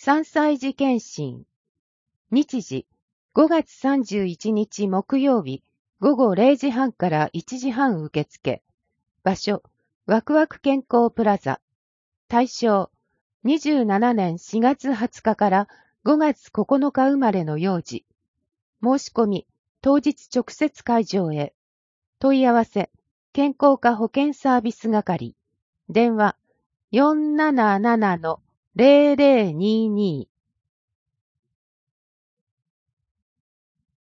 3歳児検診。日時、5月31日木曜日、午後0時半から1時半受付。場所、ワクワク健康プラザ。対象、27年4月20日から5月9日生まれの幼児。申し込み、当日直接会場へ。問い合わせ、健康課保健サービス係。電話、477-0022